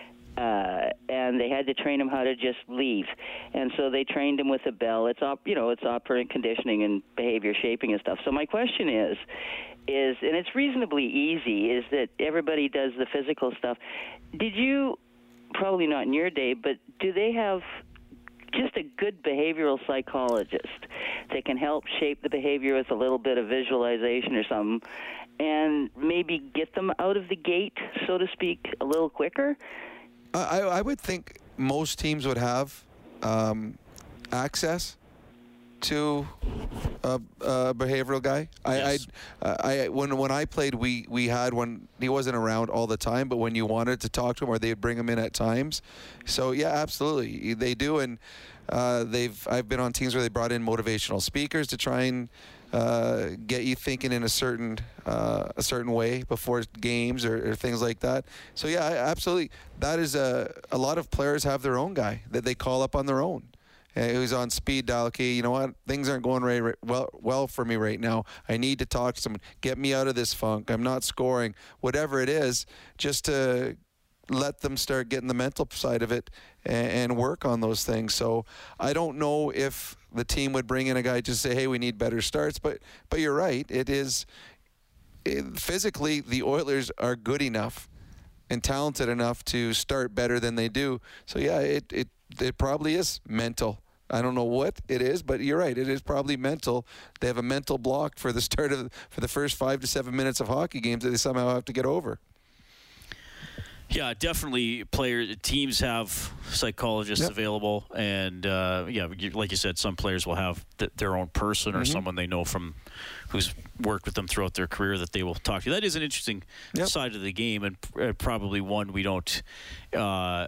uh, and they had to train him how to just leave. And so they trained him with a bell. It's op, you know, it's operant conditioning and behavior shaping and stuff. So my question is, is and it's reasonably easy, is that everybody does the physical stuff. Did you, probably not in your day, but do they have just a good behavioral psychologist that can help shape the behavior with a little bit of visualization or something, and maybe get them out of the gate, so to speak, a little quicker? I, I would think most teams would have um, access to a, a behavioral guy. I, yes. I, I, when when I played, we we had one. He wasn't around all the time, but when you wanted to talk to him, or they'd bring him in at times. So yeah, absolutely, they do. And uh, they've I've been on teams where they brought in motivational speakers to try and uh, get you thinking in a certain uh, a certain way before games or, or things like that. So yeah, absolutely. That is a a lot of players have their own guy that they call up on their own. Who's on speed dial. Okay, you know what? Things aren't going right, right well well for me right now. I need to talk to someone. Get me out of this funk. I'm not scoring. Whatever it is, just to let them start getting the mental side of it and, and work on those things. So I don't know if the team would bring in a guy just say, hey, we need better starts. But but you're right. It is it, physically the Oilers are good enough and talented enough to start better than they do. So yeah, it it it probably is mental. I don't know what it is, but you're right. It is probably mental. They have a mental block for the start of for the first five to seven minutes of hockey games that they somehow have to get over. Yeah, definitely. Players, teams have psychologists yep. available, and uh, yeah, like you said, some players will have th- their own person or mm-hmm. someone they know from who's worked with them throughout their career that they will talk to. That is an interesting yep. side of the game, and uh, probably one we don't uh,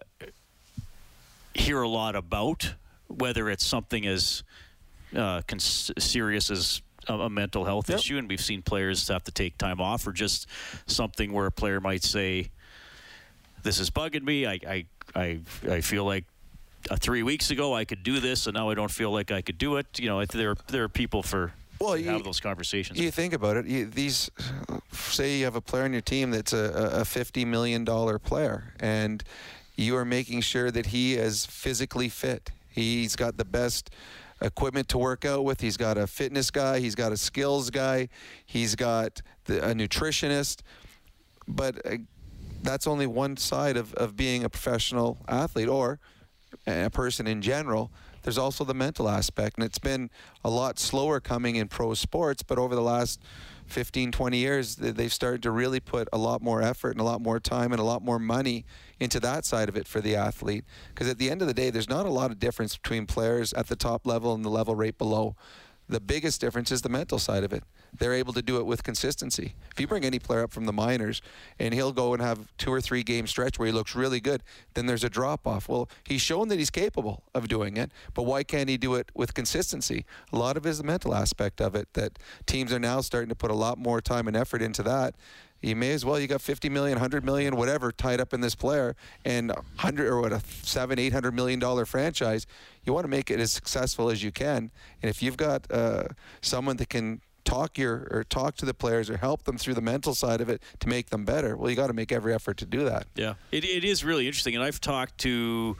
hear a lot about. Whether it's something as uh, cons- serious as a, a mental health yep. issue, and we've seen players have to take time off, or just something where a player might say, this is bugging me. I I, I, I feel like uh, three weeks ago I could do this, and now I don't feel like I could do it. You know, there, there are people for well, to you, have those conversations. You think about it. You, these, say you have a player on your team that's a, a fifty million dollars player, and you are making sure that he is physically fit. He's got the best equipment to work out with. He's got a fitness guy. He's got a skills guy. He's got the, a nutritionist. But uh, that's only one side of, of being a professional athlete or a person in general. There's also the mental aspect. And it's been a lot slower coming in pro sports, but over the last fifteen, twenty years, they've started to really put a lot more effort and a lot more time and a lot more money into that side of it for the athlete. Because at the end of the day, there's not a lot of difference between players at the top level and the level right below. The biggest difference is the mental side of it. They're able to do it with consistency. If you bring any player up from the minors and he'll go and have two or three game stretch where he looks really good, then there's a drop off. Well, he's shown that he's capable of doing it, but why can't he do it with consistency? A lot of it is the mental aspect of it, that teams are now starting to put a lot more time and effort into that. You may as well, you got fifty million, one hundred million, whatever, tied up in this player, and one hundred or what, a seven, eight hundred million dollar franchise. You want to make it as successful as you can. And if you've got uh, someone that can talk your or talk to the players or help them through the mental side of it to make them better, well, you got to make every effort to do that. Yeah, it it is really interesting. And I've talked to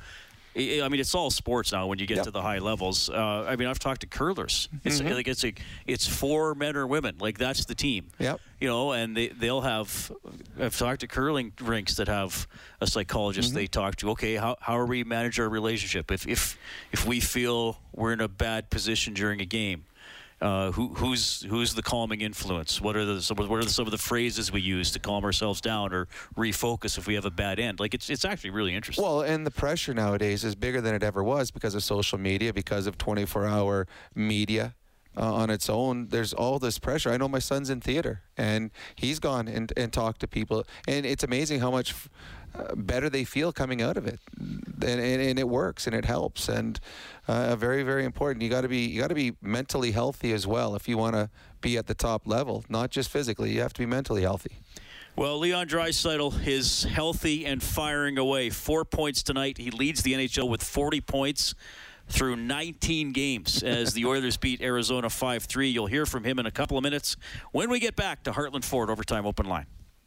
I mean, it's all sports now when you get Yep. to the high levels. Uh, I mean, I've talked to curlers. It's Mhm. like it's a, it's four men or women. Like that's the team. Yep. You know, and they they'll have. I've talked to curling rinks that have a psychologist Mhm. they talk to. Okay, how how are we manage our relationship if if if we feel we're in a bad position during a game? Uh, who, who's who's the calming influence? What are the some, what are the, some of the phrases we use to calm ourselves down or refocus if we have a bad end? Like it's it's actually really interesting. Well, and the pressure nowadays is bigger than it ever was because of social media, because of twenty-four hour media uh, on its own. There's all this pressure. I know my son's in theater, and he's gone and, and talked to people, and it's amazing how much uh, better they feel coming out of it, and, and, and it works and it helps, and uh, very very important. You got to be you got to be mentally healthy as well if you want to be at the top level, not just physically. You have to be mentally healthy. Well, Leon Draisaitl is healthy and firing away. Four points tonight. He leads the N H L with forty points through nineteen games as the Oilers beat Arizona five three. You'll hear from him in a couple of minutes when we get back to Heartland Ford Overtime Open Line.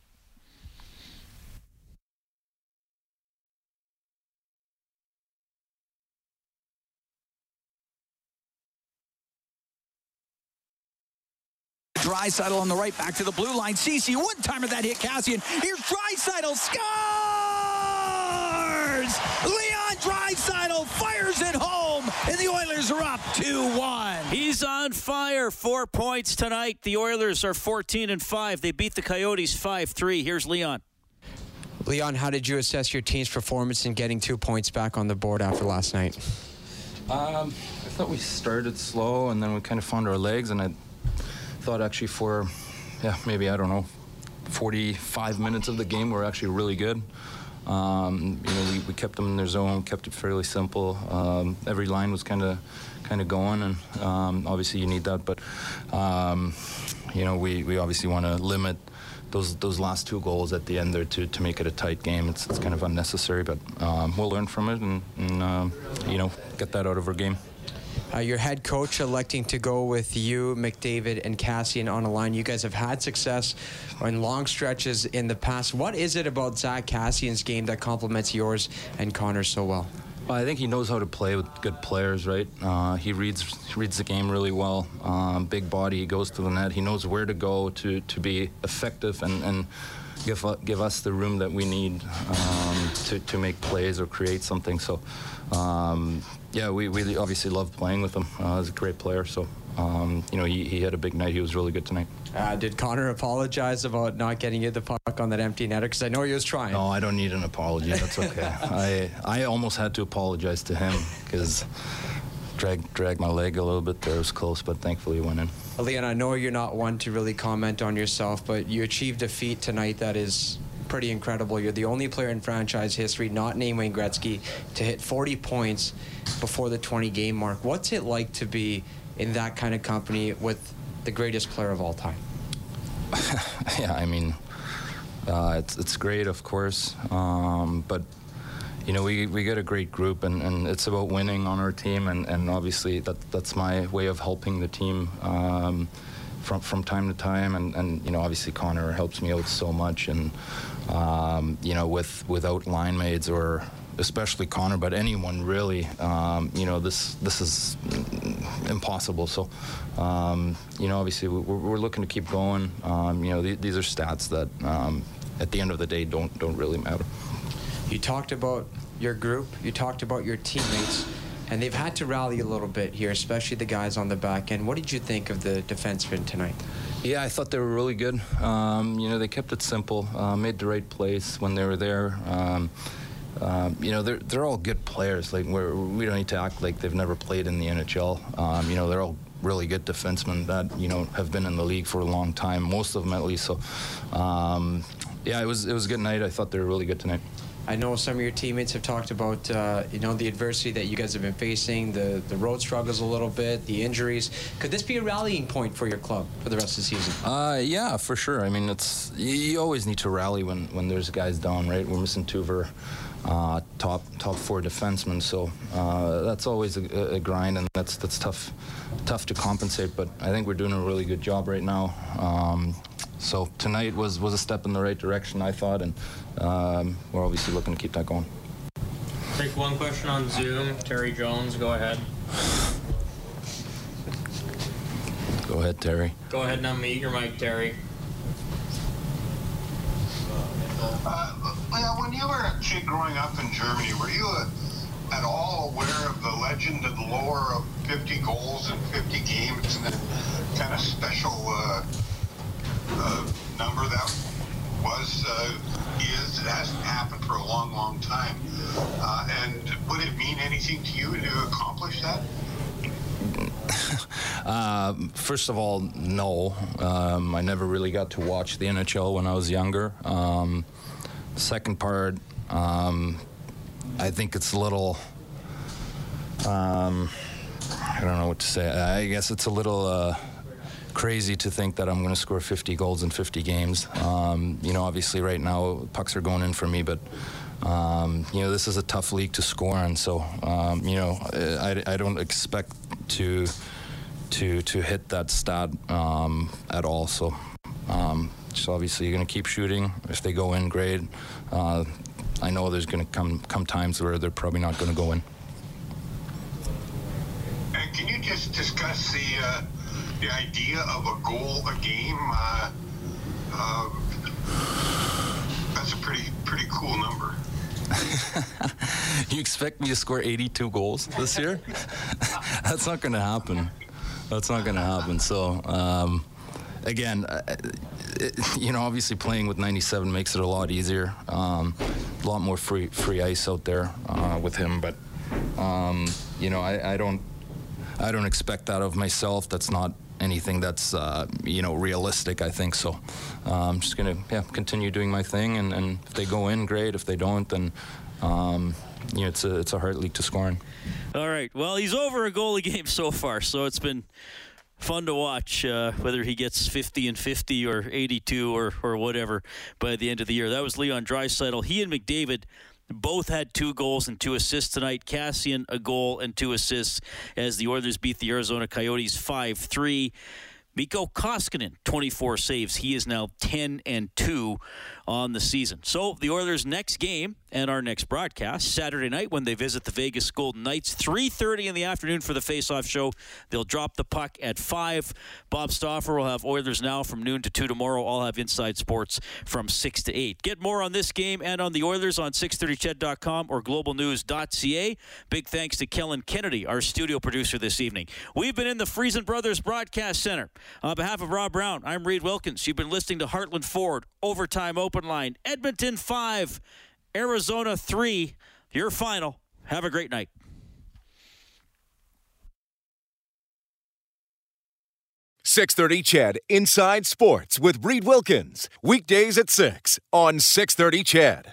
Draisaitl on the right, back to the blue line. Ceci, one timer that hit Kassian. Here's Draisaitl, scores! Leon Draisaitl fires it home, and the Oilers are up two one. He's on fire. Four points tonight. The Oilers are fourteen and five. They beat the Coyotes five three. Here's Leon. Leon, how did you assess your team's performance in getting two points back on the board after last night? Um, I thought we started slow, and then we kind of found our legs, and I thought actually for, yeah, maybe, I don't know, forty-five minutes of the game were actually really good. Um, you know, we, we kept them in their zone, kept it fairly simple. Um, every line was kind of kind of going, and um, obviously you need that, but, um, you know, we, we obviously want to limit those those last two goals at the end there to, to make it a tight game. It's, it's kind of unnecessary, but um, we'll learn from it and, and um, you know, get that out of our game. Uh, your head coach electing to go with you, McDavid, and Kassian on a line. You guys have had success on long stretches in the past. What is it about Zach Kassian's game that complements yours and Connor's so well? Well, I think he knows how to play with good players, right? Uh, he reads reads the game really well. Um, big body, he goes to the net. He knows where to go to, to be effective and, and give give us the room that we need um, to, to make plays or create something. So, um, yeah, we, we obviously love playing with him. Uh, he's a great player. So, um, you know, he, he had a big night. He was really good tonight. Uh, did Connor apologize about not getting you the puck on that empty netter? Because I know he was trying. No, I don't need an apology. That's okay. I I almost had to apologize to him because drag dragged my leg a little bit there. It was close, but thankfully it went in. Leon, I know you're not one to really comment on yourself, but you achieved a feat tonight that is pretty incredible. You're the only player in franchise history, not named Wayne Gretzky, to hit forty points before the twenty game mark. What's it like to be in that kind of company with the greatest player of all time? Yeah, I mean, uh, it's it's great, of course, um, but you know, we we get a great group, and, and it's about winning on our team, and, and obviously that that's my way of helping the team um, from from time to time, and, and you know, obviously Connor helps me out so much, and um, you know, with without line mates or especially Connor, but anyone really, um, you know, this this is impossible. So, um, you know, obviously we're, we're looking to keep going. Um, you know, th- these are stats that, um, at the end of the day, don't don't really matter. You talked about your group, you talked about your teammates, and they've had to rally a little bit here, especially the guys on the back end. What did you think of the defensemen tonight? Yeah, I thought they were really good. Um, you know, they kept it simple, uh, made the right plays when they were there. Um, Um, you know, they're they're all good players. Like we're, we don't need to act like they've never played in the N H L. Um, you know, they're all really good defensemen that you know have been in the league for a long time. Most of them, at least. So, um, yeah, it was it was a good night. I thought they were really good tonight. I know some of your teammates have talked about, uh, you know, the adversity that you guys have been facing, the, the road struggles a little bit, the injuries. Could this be a rallying point for your club for the rest of the season? Uh, yeah, for sure. I mean, it's you, you always need to rally when, when there's guys down, right? We're missing two of our uh, top top four defensemen, so uh, that's always a, a grind, and that's that's tough tough to compensate. But I think we're doing a really good job right now. Um, So tonight was, was a step in the right direction, I thought, and um, we're obviously looking to keep that going. Take one question on Zoom. Terry Jones, go ahead. Go ahead, Terry. Go ahead and unmute your mic, Terry. Uh, yeah, when you were a kid growing up in Germany, were you uh, at all aware of the legend and lore of fifty goals in fifty games and that kind of special uh, uh, number that was, uh, is, it hasn't happened for a long, long time. Uh, and would it mean anything to you to accomplish that? Uh, first of all, no. Um, I never really got to watch the N H L when I was younger. Um, second part, um, I think it's a little, um, I don't know what to say. I guess it's a little uh, crazy to think that I'm going to score fifty goals in fifty games. Um, you know, obviously right now pucks are going in for me, but Um, you know, this is a tough league to score in, so um, you know, I, I don't expect to to to hit that stat um, at all. So, um, just obviously, you're going to keep shooting. If they go in, great. Uh, I know there's going to come come times where they're probably not going to go in. And can you just discuss the uh, the idea of a goal a game? Uh, uh, that's a pretty pretty cool number. You expect me to score eighty-two goals this year? That's not going to happen. That's not going to happen. So, um, again, it, you know, obviously playing with ninety-seven makes it a lot easier. Um, a lot more free free ice out there uh, with him. But, um, you know, I, I don't I don't expect that of myself. That's not anything that's uh, you know, realistic, I think. So uh, I'm just gonna yeah continue doing my thing, and, and if they go in, great. If they don't, then um, you know, it's a it's a hard league to score in. All right, well, he's over a goal a game so far, so it's been fun to watch, uh, whether he gets fifty and fifty or eighty-two or or whatever by the end of the year. That was Leon Draisaitl. He and McDavid both had two goals and two assists tonight. Kassian, a goal and two assists as the Oilers beat the Arizona Coyotes five three. Mikko Koskinen, twenty-four saves. He is now ten and two on the season. So the Oilers' next game and our next broadcast, Saturday night when they visit the Vegas Golden Knights, three thirty in the afternoon for the face-off show. They'll drop the puck at five. Bob Stauffer will have Oilers Now from noon to two tomorrow. I'll have Inside Sports from six to eight. Get more on this game and on the Oilers on six thirty ched dot com or global news dot c a. Big thanks to Kellen Kennedy, our studio producer this evening. We've been in the Friesen Brothers Broadcast Center. On behalf of Rob Brown, I'm Reed Wilkins. You've been listening to Heartland Ford, Overtime Open Line, Edmonton five, Arizona three. Your final. Have a great night. six thirty Ched Inside Sports with Reed Wilkins. Weekdays at six on six thirty Ched.